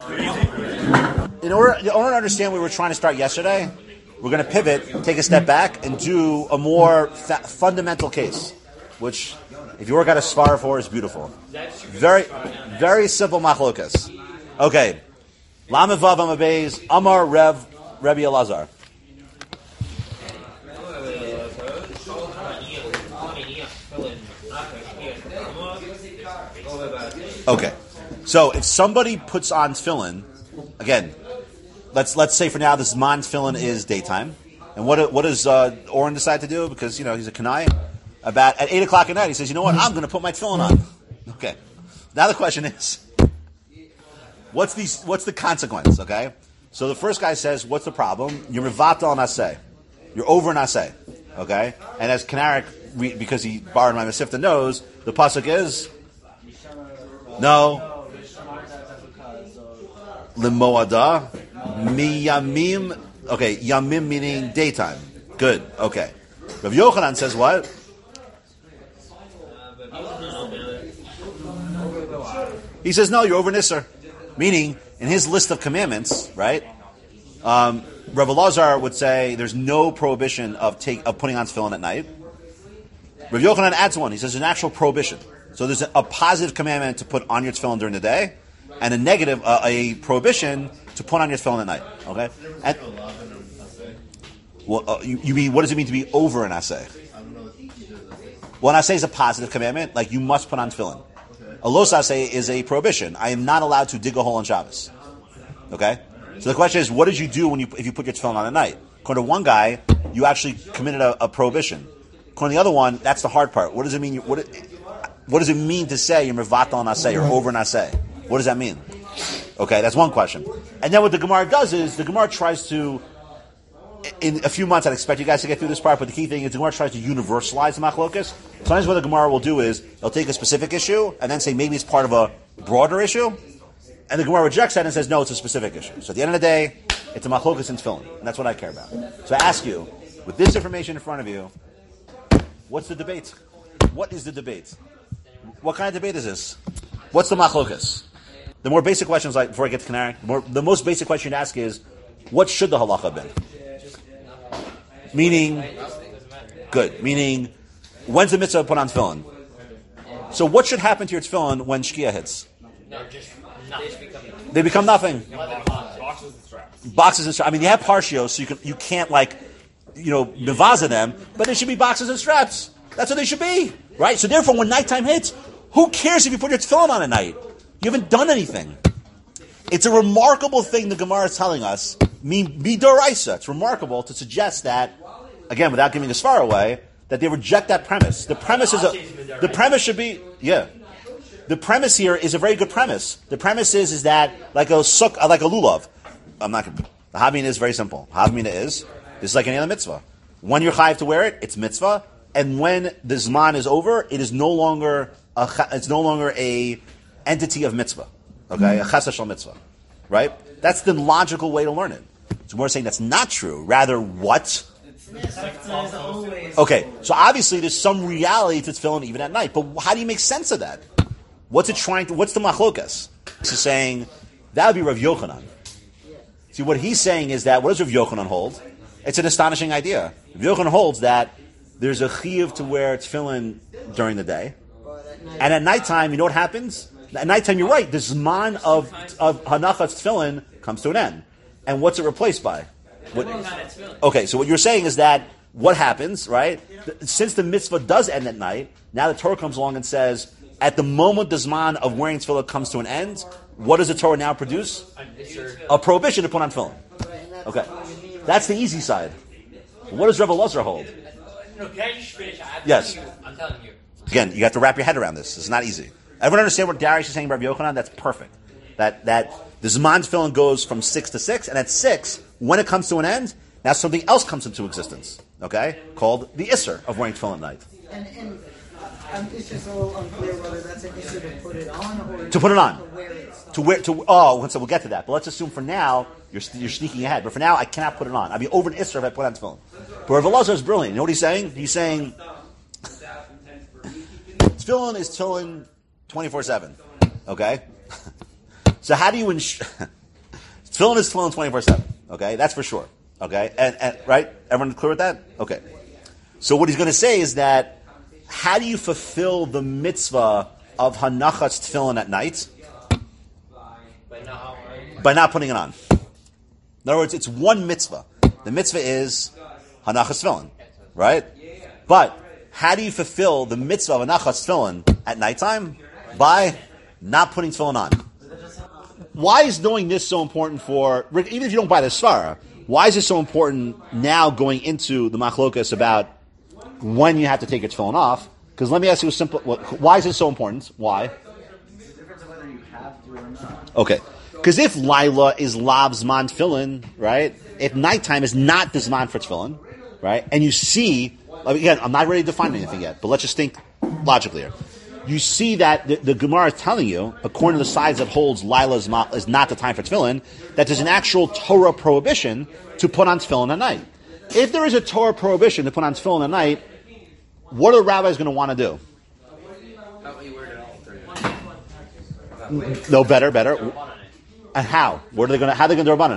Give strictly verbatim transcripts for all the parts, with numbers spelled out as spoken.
In order, in order to understand what we were trying to start yesterday, we're going to pivot, take a step back, and do a more fa- fundamental case, which, if you work out a spar for, is beautiful. Very, very simple machlokas. Okay. Lamed Vav Amud Beis, Amar Rev, Rebbe Elazar. Okay. So, if somebody puts on tefillin, again, let's let's say for now this man tefillin is daytime. And what what does uh, Oren decide to do? Because, you know, he's a kanai. About at eight o'clock at night, he says, you know what, I'm going to put my tefillin on. Okay. Now the question is, what's the, what's the consequence, okay? So the first guy says, what's the problem? You're mevatel an aseh. You're over an aseh, okay? And as Kanarik, we, because he borrowed my Masifta, knows, the pasuk is, no, Limoada, miyamim, okay, yamim meaning daytime. Good, okay. Rav Yochanan says what? He says, no, you're over Nisr. Meaning, in his list of commandments, right, um, Rav Elazar would say there's no prohibition of take of putting on tefillin at night. Rav Yochanan adds one. He says there's an actual prohibition. So there's a, a positive commandment to put on your tefillin during the day, and a negative, uh, a prohibition to put on your tefillin at night. Okay? And, well, uh, you, you mean, what does it mean to be over an aseh? Well, an aseh is a positive commandment, like you must put on tefillin. A los aseh is a prohibition. I am not allowed to dig a hole on Shabbos. Okay? So the question is, what did you do when you if you put your tefillin on at night? According to one guy, you actually committed a, a prohibition. According to the other one, that's the hard part. What does it mean? What, what does it mean to say you're mevatel an aseh, you're over an aseh? What does that mean? Okay, that's one question. And then what the Gemara does is, the Gemara tries to, in a few months, I'd expect you guys to get through this part, but the key thing is the Gemara tries to universalize the machlokas. Sometimes what the Gemara will do is, they'll take a specific issue, and then say maybe it's part of a broader issue, and the Gemara rejects that and says, no, it's a specific issue. So at the end of the day, it's a machlokas in tefillin, and that's what I care about. So I ask you, with this information in front of you, what's the debate? What is the debate? What kind of debate is this? What's the machlokas? The more basic questions, like before I get to Canary, the, more, the most basic question to ask is, what should the halacha have been? Meaning, good. Meaning, when's the mitzvah put on tefillin? So what should happen to your tefillin when shkia hits? No, just nothing. They become nothing. Boxes and straps. Boxes and straps. I mean, you have partios, so you can you can't like, you know, mevaza them, but they should be boxes and straps. That's what they should be, right? So therefore, when nighttime hits, who cares if you put your tefillin on at night? You haven't done anything. It's a remarkable thing the Gemara is telling us. Midoraisa. It's remarkable to suggest that, again, without giving a svara away, that they reject that premise. The premise is a, the premise should be, yeah. The premise here is a very good premise. The premise is, is that, like a suk, like a lulav. I'm not going to, the havmina is very simple. Havmina is, this is like any other mitzvah. When you're chayiv to wear it, it's mitzvah. And when the zman is over, it is no longer a, it's no longer a entity of mitzvah. Okay? A chesed shel mitzvah. Right? That's the logical way to learn it. So we're saying that's not true. Rather, what? Okay, so obviously there's some reality to tefillin even at night. But how do you make sense of that? What's it trying to, what's the machlokas? He's saying, that would be Rav Yochanan. See, what he's saying is that, what does Rav Yochanan hold? It's an astonishing idea. Rav Yochanan holds that there's a chiyuv to wear tefillin during the day. And at nighttime, you know what happens? At nighttime, you're right. The zman of, of hanachas tefillin comes to an end. And what's it replaced by? What, okay, so what you're saying is that what happens, right? Since the mitzvah does end at night, now the Torah comes along and says, at the moment the zman of wearing tefillin comes to an end, what does the Torah now produce? A prohibition to put on tefillin. Okay, that's the easy side. What does Rav Elazar hold? No, can I just finish? I have yes. You, I'm telling you. Again, you have to wrap your head around this. It's not easy. Everyone understand what Darius is saying about Rav Yochanan? That's perfect. That that the zman tefillin goes from six to six, and at six, when it comes to an end, now something else comes into existence. Okay, called the isser of wearing tefillin at night. And, and um, it's just a little unclear whether that's an issue to put it on or to put it on. To wear it. To wear to oh, so we'll get to that. But let's assume for now you're you're sneaking ahead. But for now, I cannot put it on. I'd be over an isser if I put on tefillin. But Rav Elazar is brilliant. You know what he's saying? He's saying tefillin is tefillin twenty-four seven. Okay? So how do you ensure? Tefillin is tefillin twenty-four seven. Okay, that's for sure. Okay, and, and right, everyone clear with that? Okay. So what he's going to say is that how do you fulfill the mitzvah of hanachas tefillin at night? By not putting it on. In other words, it's one mitzvah. The mitzvah is hanachas tefillin, right? But how do you fulfill the mitzvah of hanachas tefillin at nighttime? By not putting tefillin on. Why is knowing this so important for, even if you don't buy the svara, why is it so important now going into the machlokas about when you have to take your tefillin off? Because let me ask you a simple, why is it so important? Why? Okay. Because if Lila is lav zman tefillin, right, if nighttime is not the zman for tefillin, right, and you see, again, I'm not ready to define anything yet, but let's just think logically here. You see that the, the Gemara is telling you, according to the sides that holds Lila is, ma, is not the time for tefillin, that there's an actual Torah prohibition to put on tefillin at night. If there is a Torah prohibition to put on tefillin at night, what are the rabbis going to want to do? No, better, better. And how? What are they going to? How are they going to rabbanan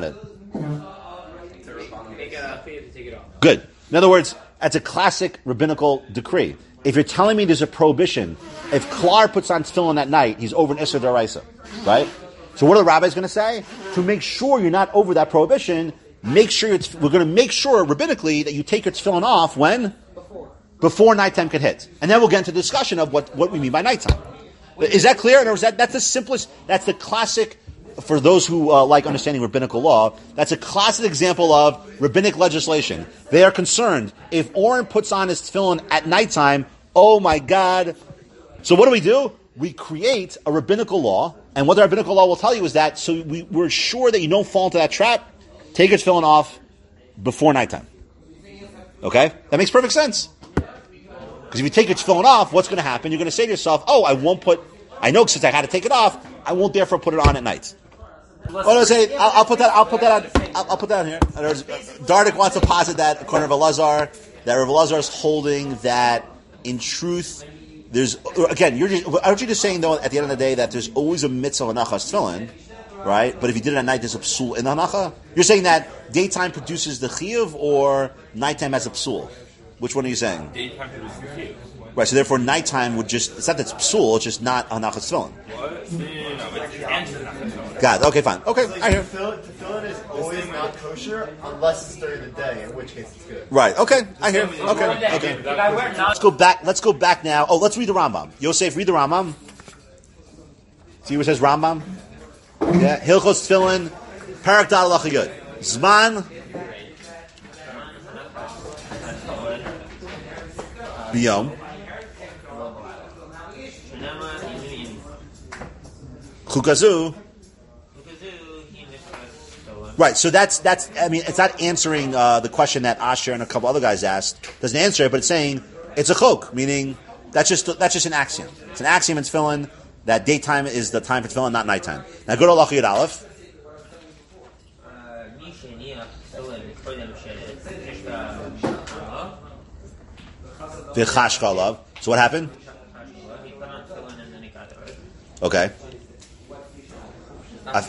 it? Good. In other words, that's a classic rabbinical decree. If you're telling me there's a prohibition, if Klar puts on tefillin at night, he's over an Isser D'Oraisa, right? So what are the rabbis going to say? To make sure you're not over that prohibition, make sure it's, we're going to make sure rabbinically that you take your tefillin off when? Before. Before nighttime could hit. And then we'll get into the discussion of what, what we mean by nighttime. Is that clear? Or is that, that's the simplest, that's the classic, for those who uh, like understanding rabbinical law, that's a classic example of rabbinic legislation. They are concerned, if Oren puts on his tefillin at nighttime, oh my God. So what do we do? We create a rabbinical law, and what the rabbinical law will tell you is that, so we, we're sure that you don't fall into that trap, take your tefillin off before nighttime. Okay? That makes perfect sense. Because if you take your tefillin off, what's going to happen? You're going to say to yourself, oh, I won't put, I know since I had to take it off, I won't therefore put it on at night. What do I say? I'll, I'll put that. I'll put that on. I'll, I'll put that on here. There's, Dardik wants to posit that according to Rav Elazar, that Rav Elazar is holding that in truth, there's again. You're just, aren't you just saying though at the end of the day that there's always a mitzvah hanachas tefillin, right? But if you did it at night, there's a psul in the hanacha. You're saying that daytime produces the chiyuv or nighttime has a psul. Which one are you saying? Daytime produces the chiyuv. Right. So therefore, nighttime would just. It's not that it's psul. It's just not hanachas tefillin. What? No, but it's answer. God, okay, fine. Okay, so I hear. Tefillin is always not kosher unless it's during the day, in which case it's good. Right, okay, I hear. Okay, okay. Let's go back, let's go back now. Oh, let's read the Rambam. Yosef, read the Rambam. See what it says Rambam? Yeah, Hilchos Tefillin, Parak Dal Lachayud. Zman. Biyom. Chukazu. Right, so that's that's. I mean, it's not answering uh, the question that Asher and a couple other guys asked. Doesn't answer it, but it's saying it's a chok, meaning that's just that's just an axiom. It's an axiom in tefillin that daytime is the time for tefillin, not nighttime. Now go to Lachayud Aleph. V'chashka alav. So what happened? Okay. I've,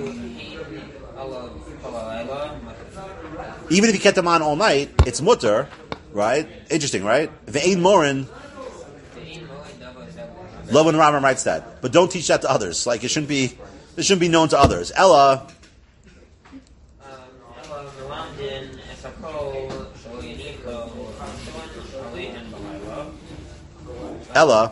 even if you kept them on all night, it's mutter, right? Interesting, right? Ve'ein morin. Lovin Rambam writes that, but don't teach that to others. Like it shouldn't be, it shouldn't be known to others. Ella. Ella.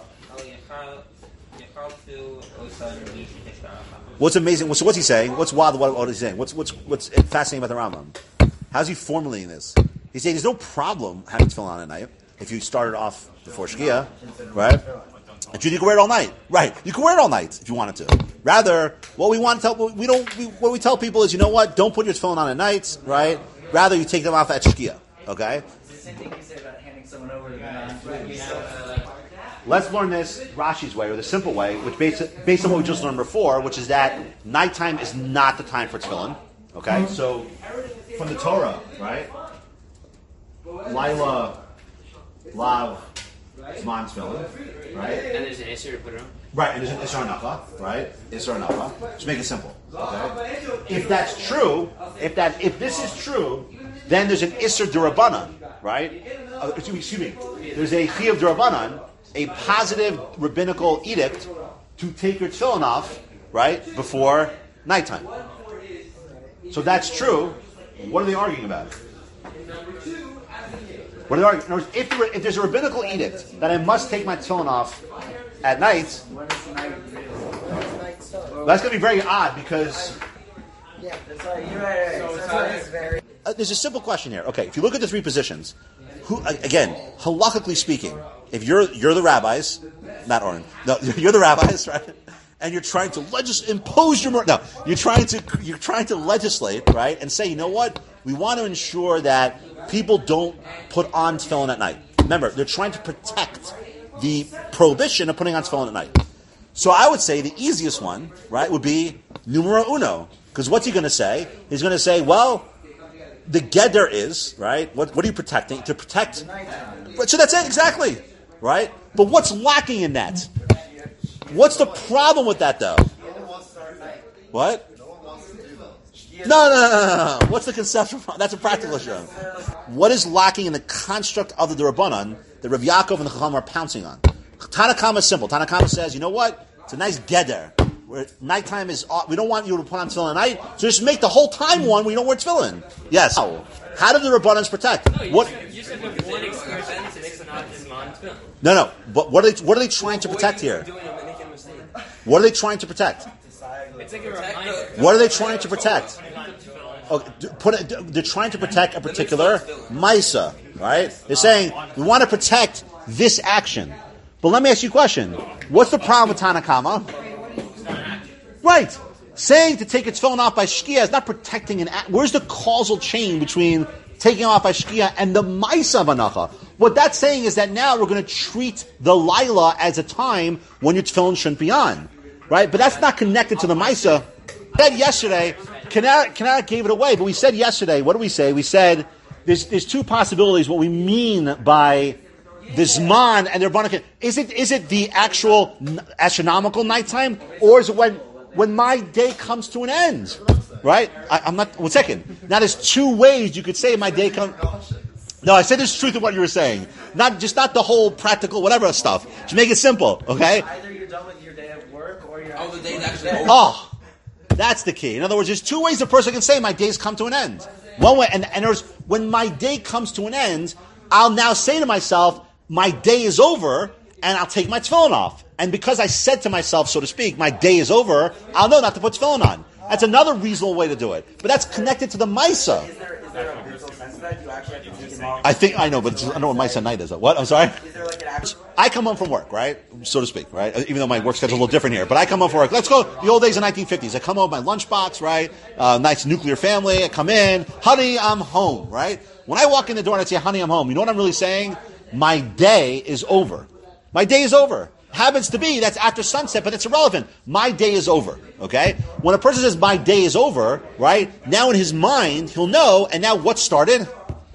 What's amazing? So what's he saying? What's wild? What, what is he saying? What's what's what's fascinating about the Rambam? How's he formulating this? He's saying there's no problem having tefillin on at night if you started off before Shkia, right? And you can wear it all night, right? You can wear it all night if you wanted to. Rather, what we want to tell we don't we, what we tell people is, you know what? Don't put your tefillin on at night, right? Rather, you take them off at Shkia, okay? It's the same thing you say about handing someone over to the non. Let's learn this Rashi's way, or the simple way, which based, based on what we just learned before, which is that nighttime is not the time for tefillin. Okay, so from the Torah, right? Lila, Lav, Zman tefillin, right? And there's an answer to put it on? Right, and there's an Isser Hanacha, right? Isser Hanacha. Just make it simple. Okay? If that's true, if that if this is true, then there's an Isser D'Rabbanan, right? Uh, excuse me. There's a Chiyuv D'Rabbanan, a positive rabbinical edict to take your tefillin off, right, before nighttime. So that's true. What are they arguing about? What are they arguing? In other words, if, there, if there's a rabbinical edict that I must take my tefillin off at night, well, that's going to be very odd because Yeah, that's right. You're right. right. So that's why it's very. uh, there's a simple question here. Okay, if you look at the three positions, who again, halachically speaking, if you're you're the rabbis, not Oren, no, you're the rabbis, right? And you're trying to legis- impose your no, you're trying to you're trying to legislate, right? And say, you know what, we want to ensure that people don't put on tefillin at night. Remember, they're trying to protect the prohibition of putting on tefillin at night. So I would say the easiest one, right, would be numero uno. Because what's he going to say? He's going to say, well, the geder is, right, what, what are you protecting? To protect. So that's it, exactly, right? But what's lacking in that? What's the problem with that, though? What? No, no, no, no, no. What's the conceptual problem? That's a practical issue. What is lacking in the construct of the D'Rabbanan that Rav Yaakov and the Chacham are pouncing on? Tanakama is simple. Tanakama says, you know what? It's a nice geder. Where nighttime is, we don't want you to put on tefillin at night, so just make the whole time one where you don't wear tefillin. Yes. How? How do the Rabbanans protect? No, you what? Said, you said with one excuse then to mix it not is non-tefillin. No, no. But what are they? What are they trying to protect here? What are they trying to protect? It's like a reminder. What are they trying to protect? Okay, put it, they're trying to protect a particular Maisa, right? They're saying, we want to protect this action. But let me ask you a question. What's the problem with Tanakama? Right. Saying to take its tefillin off by Shkia is not protecting an act. Where's the causal chain between taking off by Shkia and the Maisa Banacha? What that's saying is that now we're going to treat the Laila as a time when your tefillin shouldn't be on. Right? But that's not connected to the Maisa. We said yesterday, Kanat gave it away, but we said yesterday, what do we say? We said there's there's two possibilities what we mean by the Zman and their Banacha. Is it is it the actual astronomical nighttime, or is it when when my day comes to an end? Right? I, I'm not, one second. Now there's two ways you could say my day comes. No, I said there's truth in what you were saying. Not just not the whole practical whatever stuff. Just make it simple, okay? Either you're done with your day of work or you're. Oh, the day's actually over. Oh, that's the key. In other words, there's two ways a person can say my day's come to an end. One way, and, and there's, when my day comes to an end, I'll now say to myself, my day is over, and I'll take my tefillin off. And because I said to myself, so to speak, my day is over, I'll know not to put tefillin on. That's another reasonable way to do it. But that's connected to the Maisa. Is there, is there a mental sense of that? You actually have to take them off? I think, I know, but it's, I don't know what Maisa night is. What? I'm sorry? Is there like an actual... I come home from work, right? So to speak, right? Even though my work schedule's a little different here. But I come home from work. Let's go the old days of nineteen fifties. I come home with my lunchbox, right? Uh, nice nuclear family. I come in. Honey, I'm home, right? When I walk in the door and I say, honey, I'm home, you know what I'm really saying? My day is over. My day is over. Happens to be, that's after sunset, but it's irrelevant. My day is over, okay? When a person says, my day is over, right? Now in his mind, he'll know, and now what started?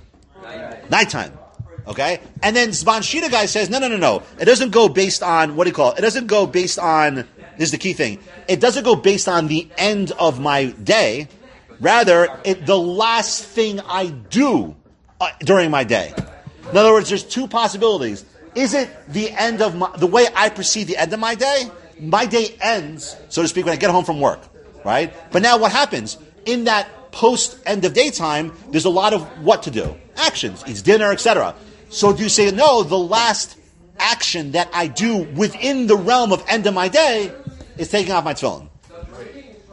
Nighttime. Okay? And then Zman Shita guy says, no, no, no, no. It doesn't go based on, what do you call it? It doesn't go based on, this is the key thing. It doesn't go based on the end of my day. Rather, it, the last thing I do uh, during my day. In other words, there's two possibilities. Is it the end of my, the way I perceive the end of my day? My day ends, so to speak, when I get home from work. Right? But now what happens? In that post end of daytime, there's a lot of what to do. Actions, eats dinner, et cetera. So do you say, no, the last action that I do within the realm of end of my day is taking off my tefillin?